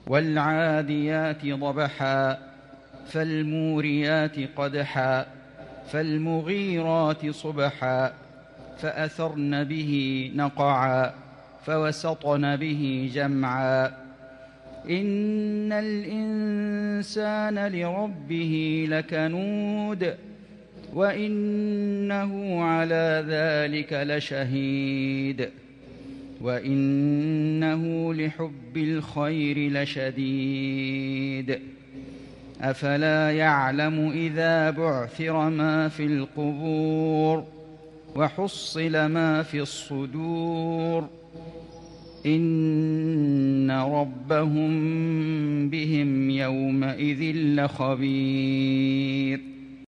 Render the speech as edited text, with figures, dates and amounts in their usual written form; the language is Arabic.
والعاديات ضبحا فالموريات قدحا فالمغيرات صبحا فأثرن به نقعا فوسطن به جمعا إن الإنسان لربه لكنود وإنه على ذلك لشهيد وإنه لحب الخير لشديد أفلا يعلم إذا بعثر ما في القبور وحصل ما في الصدور إن ربهم بهم يومئذ لخبير